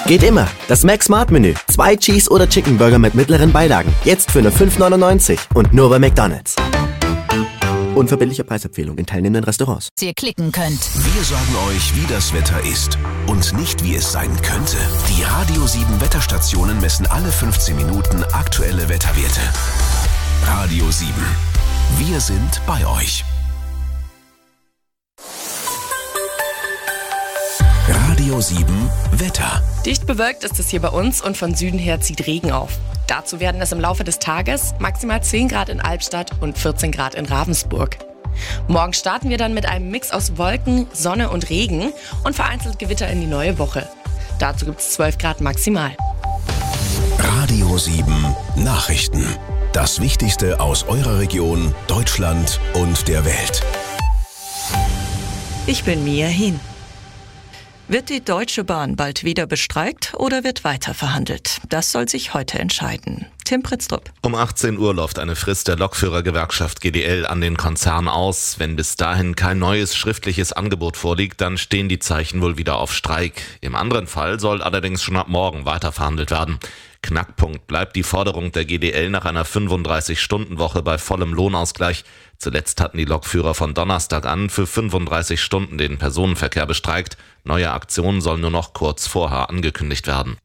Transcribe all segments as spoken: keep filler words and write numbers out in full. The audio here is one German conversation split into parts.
Geht immer. Das Mac Smart Menü. Zwei Cheese- oder Chicken Burger mit mittleren Beilagen. Jetzt für nur fünf neunundneunzig. Und nur bei McDonald's. Unverbindliche Preisempfehlung in teilnehmenden Restaurants. Ihr klicken könnt. Wir sagen euch, wie das Wetter ist und nicht, wie es sein könnte. Die Radio sieben Wetterstationen messen alle fünfzehn Minuten aktuelle Wetterwerte. Radio sieben. Wir sind bei euch. Radio sieben Wetter. Dicht bewölkt ist es hier bei uns und von Süden her zieht Regen auf. Dazu werden es im Laufe des Tages maximal zehn Grad in Albstadt und vierzehn Grad in Ravensburg. Morgen starten wir dann mit einem Mix aus Wolken, Sonne und Regen und vereinzelt Gewitter in die neue Woche. Dazu gibt es zwölf Grad maximal. Radio sieben Nachrichten. Das Wichtigste aus eurer Region, Deutschland und der Welt. Ich bin Mia Hin. Wird die Deutsche Bahn bald wieder bestreikt oder wird weiter verhandelt? Das soll sich heute entscheiden. Tim Pritztrup. Um achtzehn Uhr läuft eine Frist der Lokführergewerkschaft G D L an den Konzern aus. Wenn bis dahin kein neues schriftliches Angebot vorliegt, dann stehen die Zeichen wohl wieder auf Streik. Im anderen Fall soll allerdings schon ab morgen weiter verhandelt werden. Knackpunkt bleibt die Forderung der G D L nach einer fünfunddreißig-Stunden-Woche bei vollem Lohnausgleich. Zuletzt hatten die Lokführer von Donnerstag an für fünfunddreißig Stunden den Personenverkehr bestreikt. Neue Aktionen sollen nur noch kurz vorher angekündigt werden.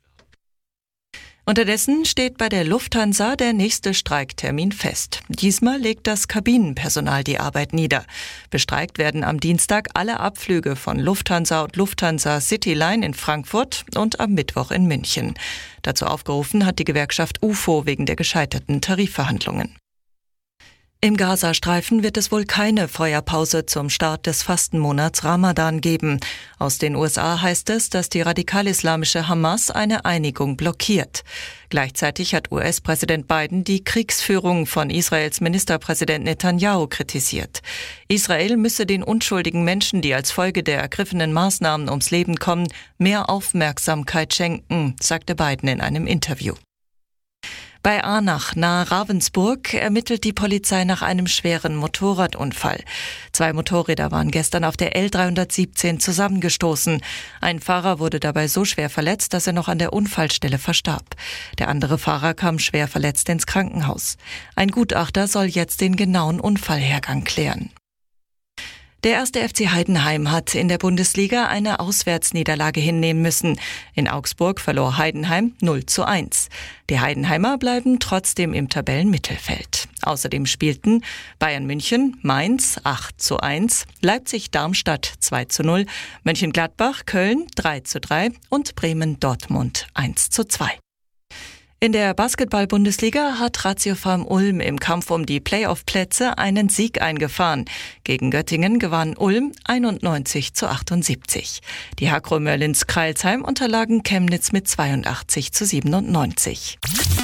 Unterdessen steht bei der Lufthansa der nächste Streiktermin fest. Diesmal legt das Kabinenpersonal die Arbeit nieder. Bestreikt werden am Dienstag alle Abflüge von Lufthansa und Lufthansa Cityline in Frankfurt und am Mittwoch in München. Dazu aufgerufen hat die Gewerkschaft U F O wegen der gescheiterten Tarifverhandlungen. Im Gazastreifen wird es wohl keine Feuerpause zum Start des Fastenmonats Ramadan geben. Aus den U S A heißt es, dass die radikal-islamische Hamas eine Einigung blockiert. Gleichzeitig hat U S-Präsident Biden die Kriegsführung von Israels Ministerpräsident Netanyahu kritisiert. Israel müsse den unschuldigen Menschen, die als Folge der ergriffenen Maßnahmen ums Leben kommen, mehr Aufmerksamkeit schenken, sagte Biden in einem Interview. Bei Arnach nahe Ravensburg ermittelt die Polizei nach einem schweren Motorradunfall. Zwei Motorräder waren gestern auf der L dreihundertsiebzehn zusammengestoßen. Ein Fahrer wurde dabei so schwer verletzt, dass er noch an der Unfallstelle verstarb. Der andere Fahrer kam schwer verletzt ins Krankenhaus. Ein Gutachter soll jetzt den genauen Unfallhergang klären. Der erste F C Heidenheim hat in der Bundesliga eine Auswärtsniederlage hinnehmen müssen. In Augsburg verlor Heidenheim null zu eins. Die Heidenheimer bleiben trotzdem im Tabellenmittelfeld. Außerdem spielten Bayern München, Mainz acht zu eins, Leipzig-Darmstadt zwei zu null, Mönchengladbach, Köln drei zu drei und Bremen-Dortmund eins zu zwei. In der Basketball-Bundesliga hat Ratio Farm Ulm im Kampf um die Playoff-Plätze einen Sieg eingefahren. Gegen Göttingen gewann Ulm einundneunzig zu achtundsiebzig. Die Hakro Merlins Kreilsheim unterlagen Chemnitz mit zweiundachtzig zu siebenundneunzig.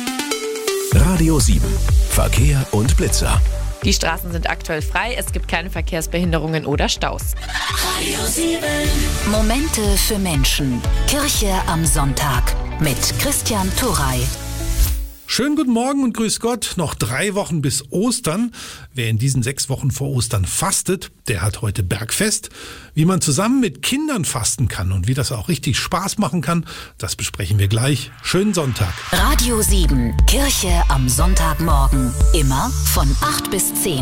Radio sieben. Verkehr und Blitzer. Die Straßen sind aktuell frei, es gibt keine Verkehrsbehinderungen oder Staus. Radio sieben. Momente für Menschen. Kirche am Sonntag mit Christian Turey. Schönen guten Morgen und grüß Gott. Noch drei Wochen bis Ostern. Wer in diesen sechs Wochen vor Ostern fastet, der hat heute Bergfest. Wie man zusammen mit Kindern fasten kann und wie das auch richtig Spaß machen kann, das besprechen wir gleich. Schönen Sonntag. Radio sieben. Kirche am Sonntagmorgen. Immer von acht bis zehn.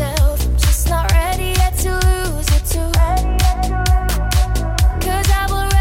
Cause I will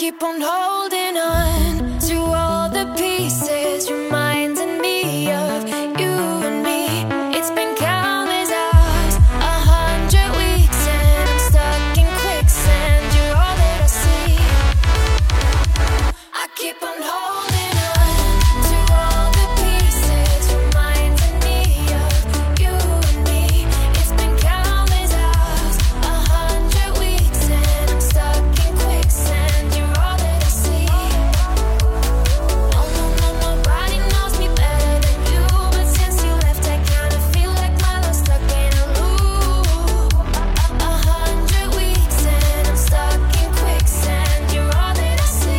keep on holding on to all the pieces, reminding me of you and me. It's been countless hours, a hundred weeks, and I'm stuck in quicksand. You're all that I see. I keep on holding on to all the pieces, reminding me of you and me. It's been countless hours, a hundred weeks, and I'm stuck in quicksand. You're all that I see. No, no, no, nobody knows me better than you, but since you left, I kinda feel like my love's stuck in a loop. A hundred weeks, and I'm stuck in quicksand. You're all that I see.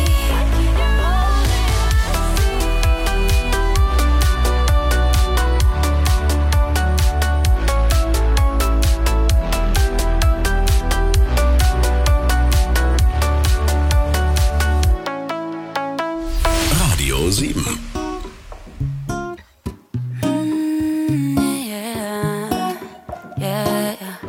Radio sieben. Yeah, yeah, yeah.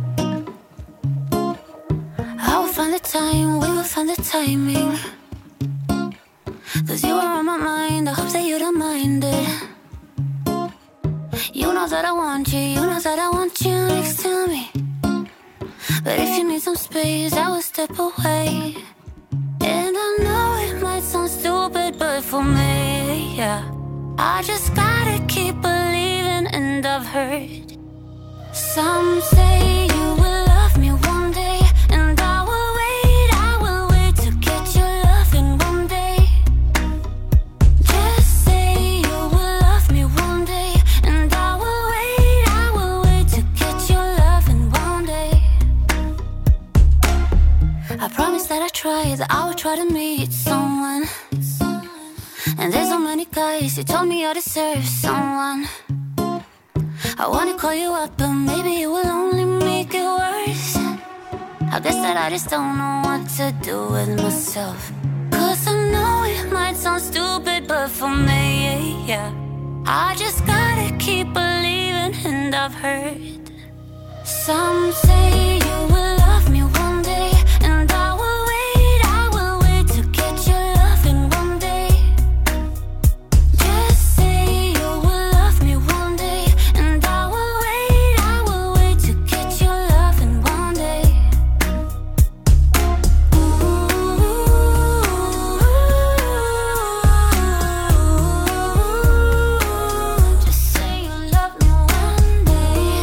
I will find the time, we will find the timing. Cause you are on my mind, I hope that you don't mind it. You know that I want you, you know that I want you next to me. But if you need some space, I will step away. And I know it might sound stupid, but for me, yeah, I just gotta keep believing. And I've heard some say you will love me one day, and I will wait, I will wait to get your loving one day. Just say you will love me one day, and I will wait, I will wait to get your loving one day. I promise that I try, that I will try to meet someone. And there's so many guys who told me I deserve someone. I wanna call you up, but maybe it will only make it worse. I guess that I just don't know what to do with myself. Cause I know it might sound stupid, but for me, yeah, I just gotta keep believing. And I've heard some say you will love me one day, and I will wait, I will wait to get your loving one day. Just say you will love me one day, and I will wait, I will wait to get your loving one day. Just say you love me one day.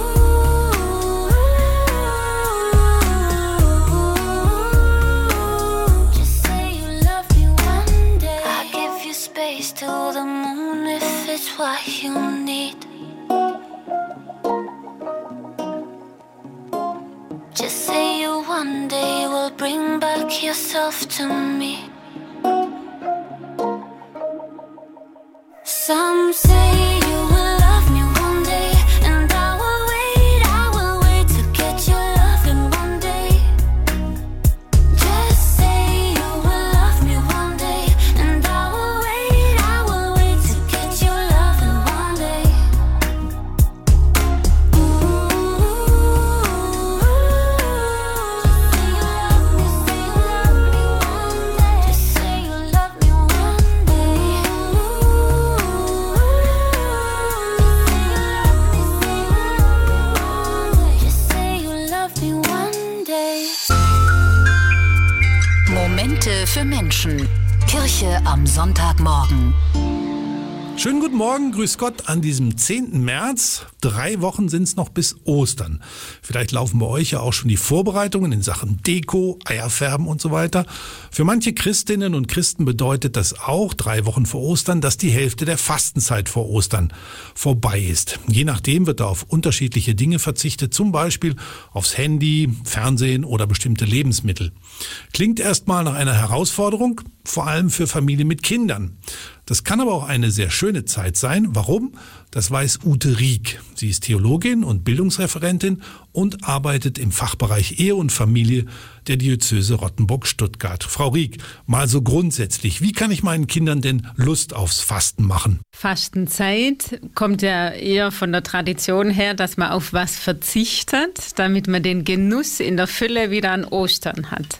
Just say you love me one day. I give you space to the moon if it's what you need. Just say you one day will bring back yourself to me. Some say you will love me one day, and I will wait, I will wait to get your loving one day. Just say you will love me one day, and I will wait, I will wait to get your loving one day. Just say you love me one day. Just say you love me one day. Momente für Menschen. Kirche am Sonntagmorgen. Schönen guten Morgen, grüß Gott an diesem zehnten März. Drei Wochen sind es noch bis Ostern. Vielleicht laufen bei euch ja auch schon die Vorbereitungen in Sachen Deko, Eierfärben und so weiter. Für manche Christinnen und Christen bedeutet das auch, drei Wochen vor Ostern, dass die Hälfte der Fastenzeit vor Ostern vorbei ist. Je nachdem wird da auf unterschiedliche Dinge verzichtet, zum Beispiel aufs Handy, Fernsehen oder bestimmte Lebensmittel. Klingt erstmal nach einer Herausforderung, vor allem für Familien mit Kindern. Das kann aber auch eine sehr schöne Zeit sein. Warum? Das weiß Ute Rieck. Sie ist Theologin und Bildungsreferentin und arbeitet im Fachbereich Ehe und Familie der Diözese Rottenburg-Stuttgart. Frau Rieck, mal so grundsätzlich, wie kann ich meinen Kindern denn Lust aufs Fasten machen? Fastenzeit kommt ja eher von der Tradition her, dass man auf was verzichtet, damit man den Genuss in der Fülle wieder an Ostern hat.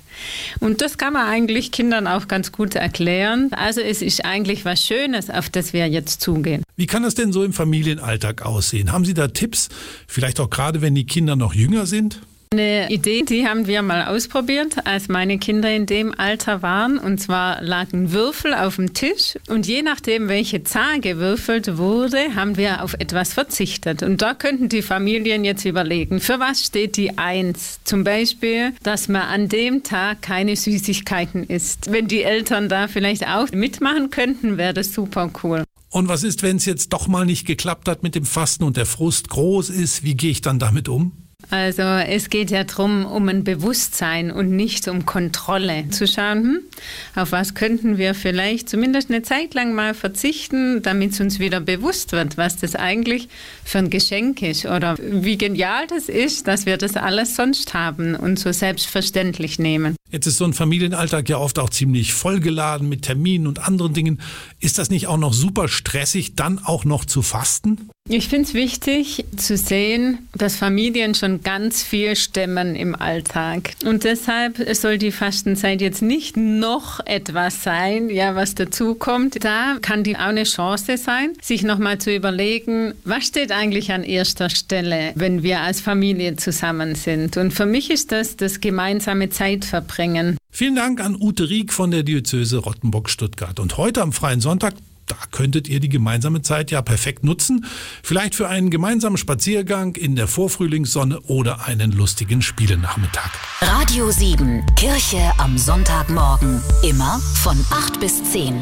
Und das kann man eigentlich Kindern auch ganz gut erklären. Also es ist eigentlich was Schönes, auf das wir jetzt zugehen. Wie kann das denn so im Familienalltag aussehen? Haben Sie da Tipps? Vielleicht auch gerade, wenn die Kinder noch jünger sind? Eine Idee, die haben wir mal ausprobiert, als meine Kinder in dem Alter waren. Und zwar lagen Würfel auf dem Tisch. Und je nachdem, welche Zahl gewürfelt wurde, haben wir auf etwas verzichtet. Und da könnten die Familien jetzt überlegen, für was steht die Eins? Zum Beispiel, dass man an dem Tag keine Süßigkeiten isst. Wenn die Eltern da vielleicht auch mitmachen könnten, wäre das super cool. Und was ist, wenn es jetzt doch mal nicht geklappt hat mit dem Fasten und der Frust groß ist? Wie gehe ich dann damit um? Also es geht ja darum, um ein Bewusstsein und nicht um Kontrolle. Zu schauen, hm, auf was könnten wir vielleicht zumindest eine Zeit lang mal verzichten, damit es uns wieder bewusst wird, was das eigentlich für ein Geschenk ist oder wie genial das ist, dass wir das alles sonst haben und so selbstverständlich nehmen. Jetzt ist so ein Familienalltag ja oft auch ziemlich vollgeladen mit Terminen und anderen Dingen. Ist das nicht auch noch super stressig, dann auch noch zu fasten? Ich finde es wichtig zu sehen, dass Familien schon ganz viel stemmen im Alltag. Und deshalb soll die Fastenzeit jetzt nicht noch etwas sein, ja, was dazukommt. Da kann die auch eine Chance sein, sich nochmal zu überlegen, was steht eigentlich an erster Stelle, wenn wir als Familie zusammen sind. Und für mich ist das das gemeinsame Zeitverbringen. Vielen Dank an Ute Rieck von der Diözese Rottenburg-Stuttgart. Und heute am Freien Sonntag, da könntet ihr die gemeinsame Zeit ja perfekt nutzen. Vielleicht für einen gemeinsamen Spaziergang in der Vorfrühlingssonne oder einen lustigen Spielenachmittag. Radio sieben, Kirche am Sonntagmorgen. Immer von acht bis zehn.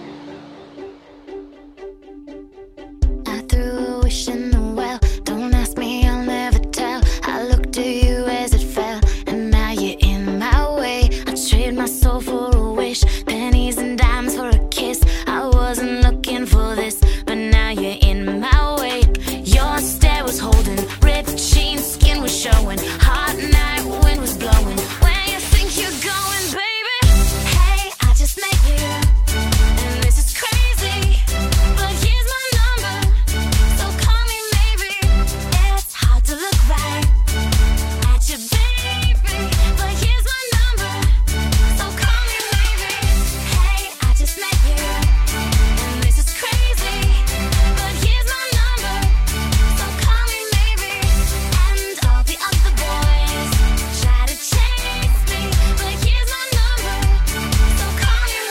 I threw a wish in the well. Don't ask me, I'll never tell. I looked to you as it fell, and now you're in my way. I trade my soul for a wish, pennies and dimes for a kiss. I wasn't looking for this, but now you're in my way. Your stare was holding, ripped jeans, skin was showing. Hot night, wind was blowing. Where you think you're going, baby? Hey, I just met you, and this is crazy, but here's my number, so call me maybe. It's hard to look right at you, baby, but here's my number, so call me maybe. Hey, I just met you, and this is crazy, but here's my number, so call me maybe. And all the other boys try to chase me, but here's my number, so call me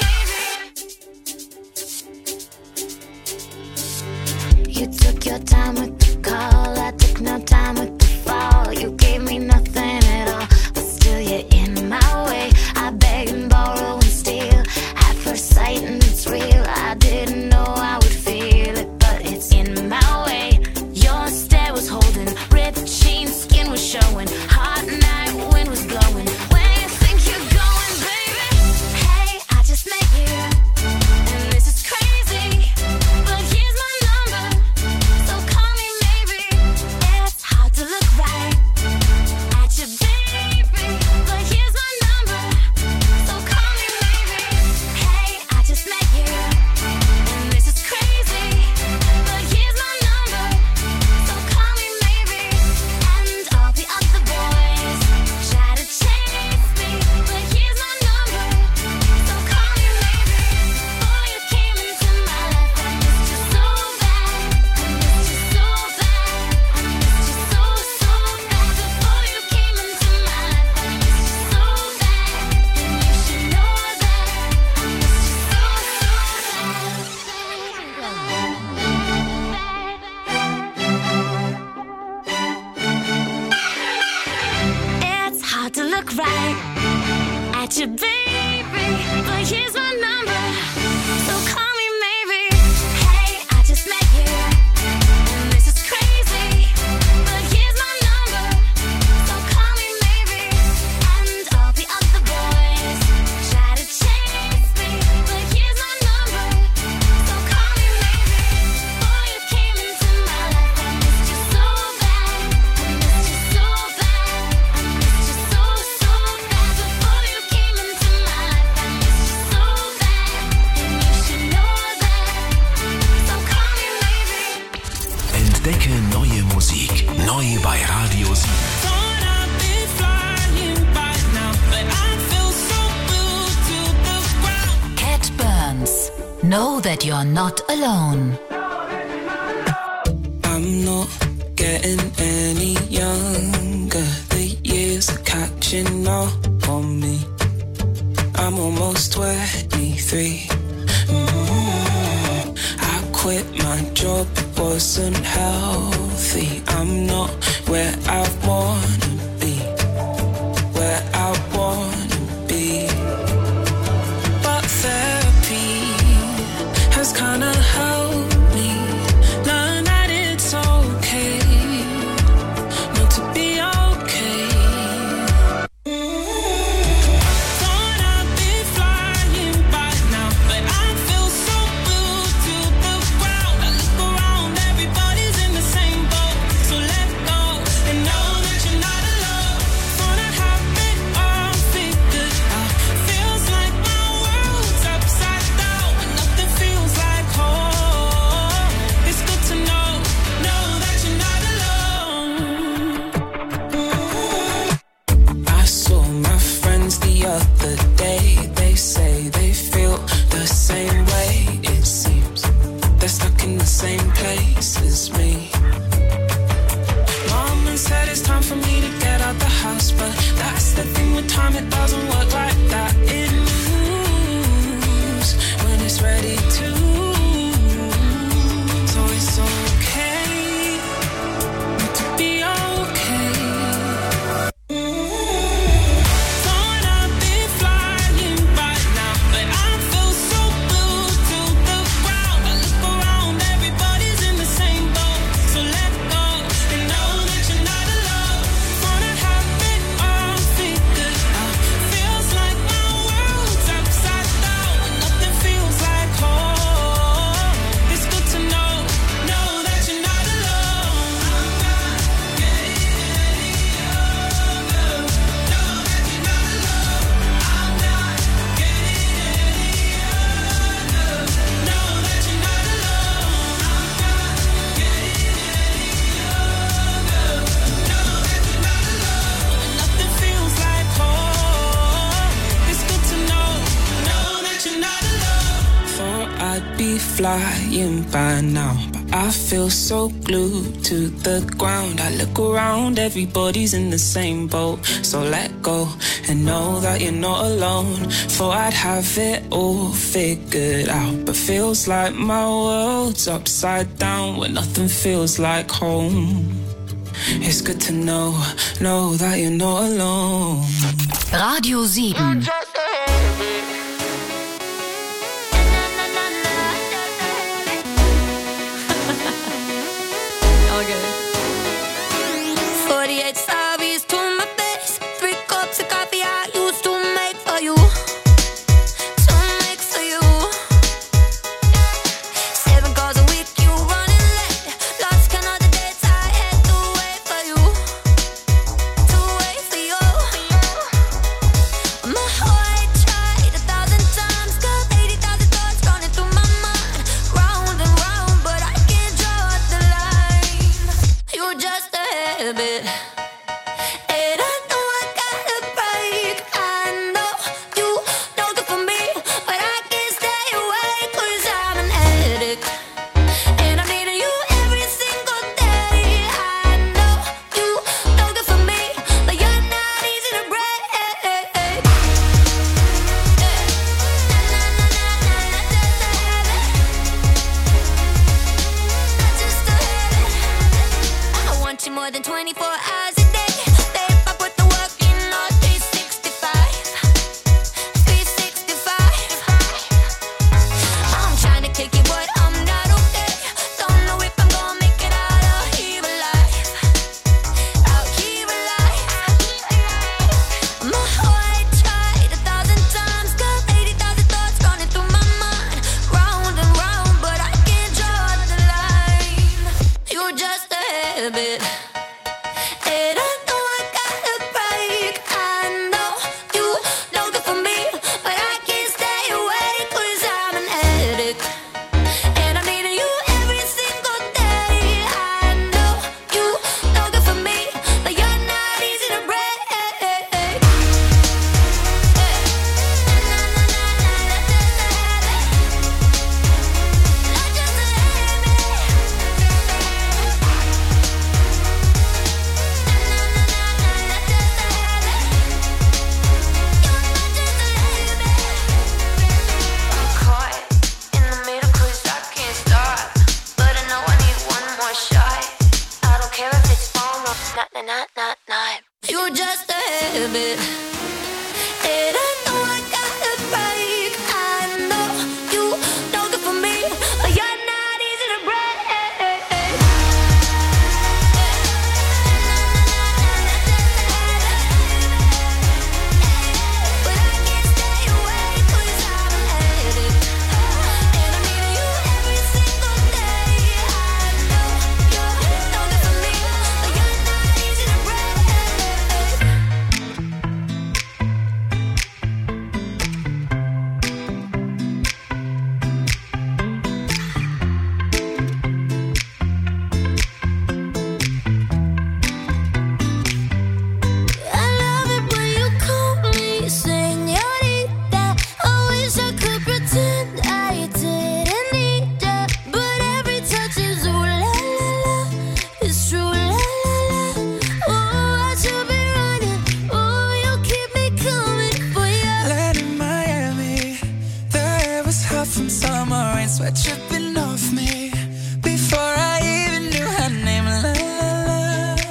maybe. You took your time with the call, I took no time with the fall. You gave me nothing at all, but still you're in my way. I beg and borrow and steal at first sight, and it's real. I didn't know I would feel it, but it's in my way. Your stare was holding, ripped jeans, skin was showing. Hot night, wind was blowing. Where you think you're going, baby? Hey, I just met you, and this is crazy, but here's my number, so call me maybe. It's hard to look right at you, baby, but here's my number, so call me maybe. Hey, I just met you, and this is crazy, but here's my number, so call me maybe. And all the other boys try to chase me, but here's my number, so call me maybe. Before you came into my life, I missed you so bad, I missed you so bad, I missed you so, so bad. Before you came into my life, I missed you so bad, and you should know that I missed you so, so bad. It's hard to look right at you, baby, but here's my number, so call me maybe. Hey, I just met you, and this is crazy, but here's my number, so call me maybe. And all the other boys try to chase me, but here's my number, so call me maybe. Before you came into my life, I missed you so bad, I missed you so bad, I missed you so, so bad. Before you came into my life, I missed you so bad, and you should know that, so call me maybe. Entdecke neue Musik. Neu bei Radio sieben. Thought I'd be flying by now, but I feel Know that you're not alone. I'm not getting any younger. The years are catching up on me. I'm almost twenty-three. Mm-hmm. I quit my job, it wasn't healthy. I'm not where I wanna be, where I wanna be. But therapy has kinda helped me learn that it's okay not to be okay. Thought I'd be flying by now, but I feel so glued to the ground. I look around, everybody's in the same boat. So let go and know that you're not alone. Thought I have it all figured out. Feels like my world's upside down and nothing feels like home. It's good to know, know that you're not alone. I saw my friends the other day. They say they feel the same way. It seems they're stuck in the same place as me. Mom said it's time for me to get out the house, but that's the thing with time, it doesn't work like that. It moves when it's ready to. So it's okay not to be okay. Thought I'd be flying by now, but I feel so glued to the ground. I look around, everybody's in the same boat. So let go and know that you're not alone. Thought I have it all figured out. Feels like my world's upside down and nothing feels like home. It's good to know, know that you're not alone. I'm not getting any younger. Know that you're not alone. I'm not getting any younger. Know that you're not alone. I'm not getting any younger. Know that you're not alone. And nothing feels like home. It's good to know, know that you're not alone. Thought I'd be flying by now, but I feel so glued to the ground. I look around, everybody's in the same boat. So let go and know that you're not alone. Thought I'd have it all figured out, but feels like my world's upside down when nothing feels like home. It's good to know, know that you're not alone. Radio sieben. forty-eight sorries to my face. Three cups of coffee I used to make for you. To make for you. Seven calls a week, you running late. Lost count of the dates I had to wait for you. To wait for you. My heart tried a thousand times. Got eighty thousand thoughts running through my mind. Round and round, but I can't draw the line. You're just a habit. And I know I gotta break. I know you know good for me, but I can't stay away 'cause I'm an addict. And I'm needing you every single day. I know you know good for me, but you're not easy to break. Just a habit. I want you more than twenty-four hours a day. Babe, I put the work in on three sixty-five. three sixty-five. I'm trying to kick it, but I'm not okay. Don't know if I'm gonna make it out of here alive. Out here alive. My heart tried a thousand times. Got eighty thousand thoughts running through my mind. Round and round, but I can't draw the line. You're just a habit. not, not, not. You just a habit. And I know I gotta break. I know you don't good for me, but you're not easy to break. But I can't stay away 'cause I'm headed. And I'm needing you every single day. I know you don't good for me, but you're not easy to break. I love it when you call me señorita. I wish I could pretend I didn't need ya, but every touch is ooh la la la. It's true la la la. Oh, I should be running. Oh, you keep me coming for ya. Land in Miami, the air was hot from summer rain, sweat dripping off me before I even knew her name. La la la,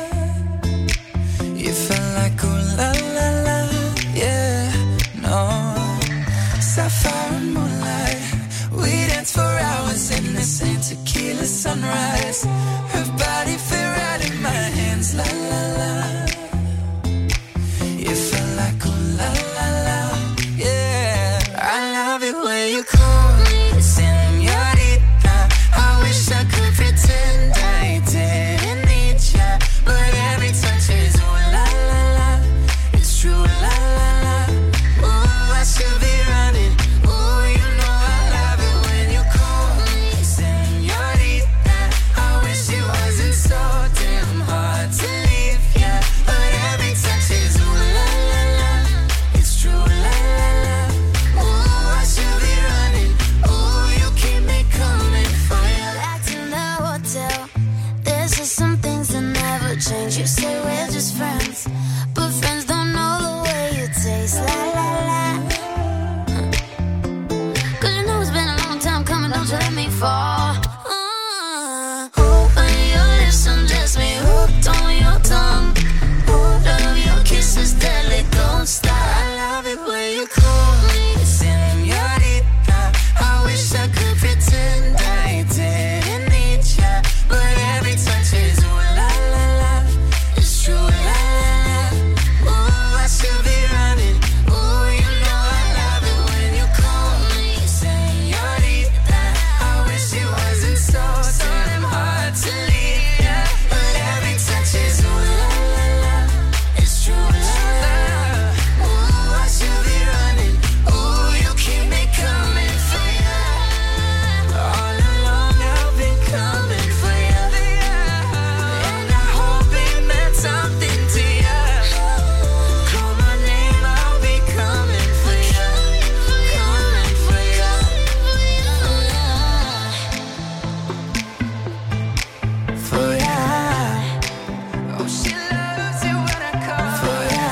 you felt like ooh la la la, yeah, no. Sapphire and moonlight, we danced for hours in the same tequila sunrise. Her body fit right in my hands. La la la, you felt like ooh la la la, yeah. I love it when you call me señorita. I wish I could pretend I didn't need ya, but every touch is ooh la la la. It's true la la la. Ooh, I should be running. Ooh, you know I love it when you call me señorita. I wish it wasn't so damn hard to leave ya, but every touch is ooh la la la. It's true la la la. Ooh, I should be running. Ooh, you keep me coming for ya. Back to the hotel. There's just some things that never change. You say we're just friends, but friends don't know the way you taste. La la la. Cause you know it's been a long time coming. Don't you let me fall. Uh, open your lips, undress me, hooked on your tongue. Hold of your kisses, deadly, don't stop. I love it when you call me señorita. I wish I could pretend I didn't need ya, but every touch is ooh la la la. It's true la la la. Ooh, I should be running. Ooh, you know I love it when you call me señorita. I wish it wasn't so damn hard to leave ya, but every touch is ooh la la la. It's true la la la. Ooh, I should be running. Ooh, you keep me coming for ya. All along I've been coming for ya, and I hope it meant something to ya. Call my name, I'll be coming for ya, coming for ya. For ya. Oh, she loves it when I call for ya.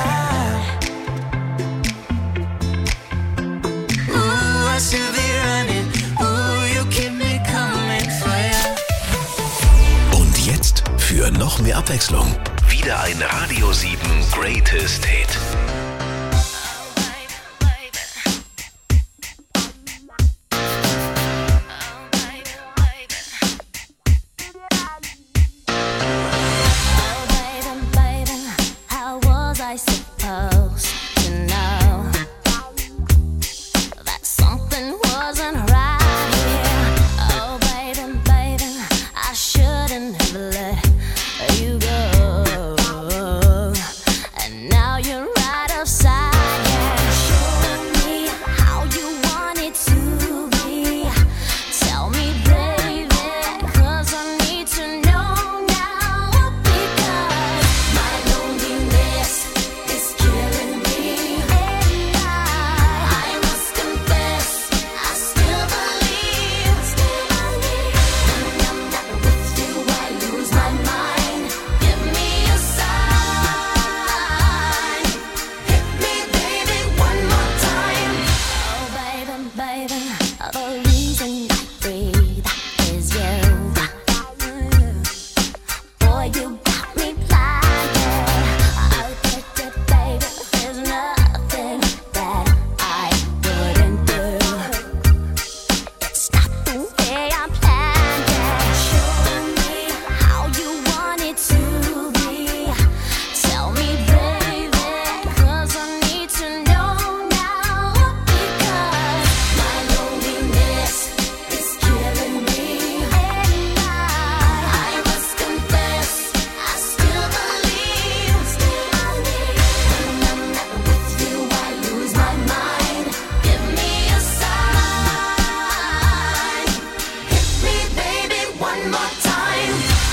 Ooh, I should be running. Ooh, you keep me coming for ya. Und jetzt für noch mehr Abwechslung wieder ein Radio sieben Greatest Hit. Oh, baby, baby, how was I supposed to know that something wasn't right here? Oh, baby, baby, I shouldn't have let you go. And now you're right one more time.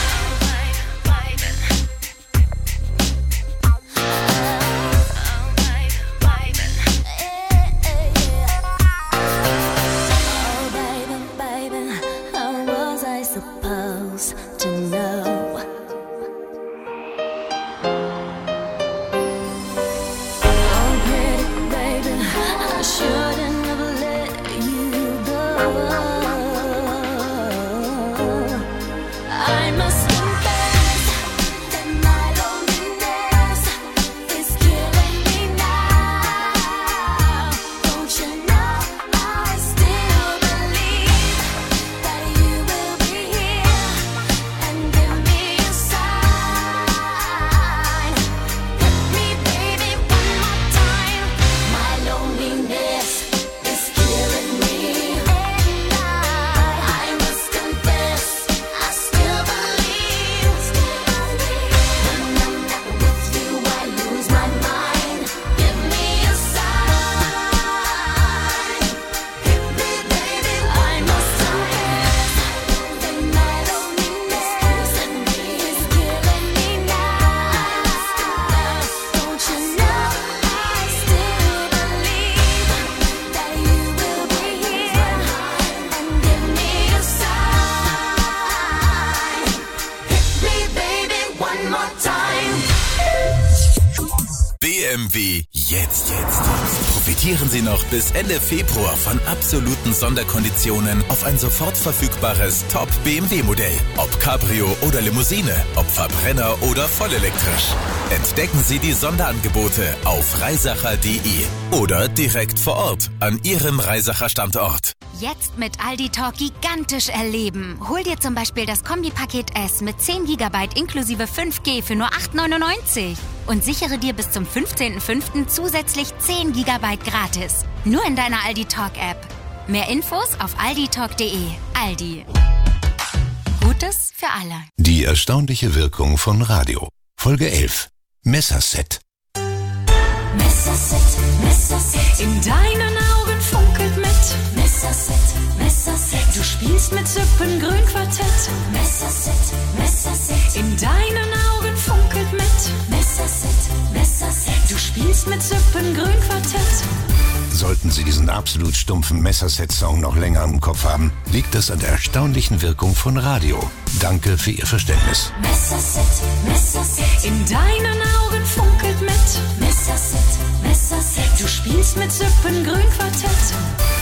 Oh, baby, baby, how was I supposed to know? Oh, pretty baby, I shouldn't have let you go. I must confess that my loneliness is killing me now. Don't you know I still believe that you will be here and give me a sign. Hit me, baby, one more time. My loneliness is killing me, and I, I must confess, I still believe. When I'm not with you, I lose my mind. Give me a sign. Hit me, baby, I must confess that my loneliness is killing me now. Don't you know I still believe that you will be here and give me a sign. Hit me, baby, one more time. B M W jetzt, jetzt. Profitieren Sie noch bis Ende Februar von absoluten Sonderkonditionen auf ein sofort verfügbares Top-B M W-Modell. Ob Cabrio oder Limousine, ob Verbrenner oder vollelektrisch. Entdecken Sie die Sonderangebote auf reisacher punkt de oder direkt vor Ort an Ihrem Reisacher Standort. Jetzt mit Aldi Talk gigantisch erleben. Hol dir zum Beispiel das Kombipaket S mit zehn Gigabyte inklusive fünf G für nur acht neunundneunzig. Und sichere dir bis zum fünfzehnten fünften zusätzlich zehn Gigabyte gratis. Nur in deiner Aldi Talk App. Mehr Infos auf aldi talk punkt de. Aldi. Gutes für alle. Die erstaunliche Wirkung von Radio. Folge elf. Messerset. Messerset, Messerset. In deinen Augen funkelt mit Messerset, Messerset. Du spielst mit Sippengrün-Quartett. Messerset, Messerset. In deinen Augen funkelt mit Messerset, Messerset. Du spielst mit Sippengrün-Quartett. Sollten Sie diesen absolut stumpfen Messerset-Song noch länger im Kopf haben, liegt das an der erstaunlichen Wirkung von Radio. Danke für Ihr Verständnis. Messerset, Messerset. In deinen Augen funkelt mit Messerset, Messerset. Du spielst mit Sippengrün-Quartett.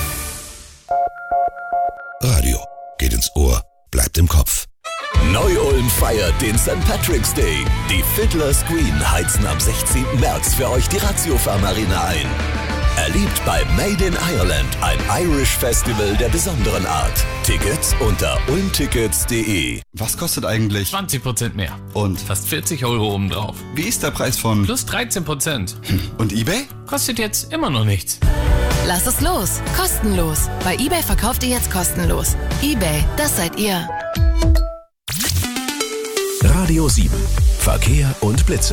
Radio geht ins Ohr, bleibt im Kopf. Neu-Ulm feiert den Sankt Patrick's Day. Die Fiddler's Green heizen am sechzehnten März für euch die Ratiofarm Arena ein. Erlebt bei Made in Ireland ein Irish Festival der besonderen Art. Tickets unter ulmtickets punkt de. Was kostet eigentlich? zwanzig Prozent mehr. Und? Fast vierzig Euro obendrauf. Wie ist der Preis von? Plus dreizehn Prozent. Und eBay? Kostet jetzt immer noch nichts. Lass es los. Kostenlos. Bei eBay verkauft ihr jetzt kostenlos. eBay, das seid ihr. Radio sieben. Verkehr und Blitze.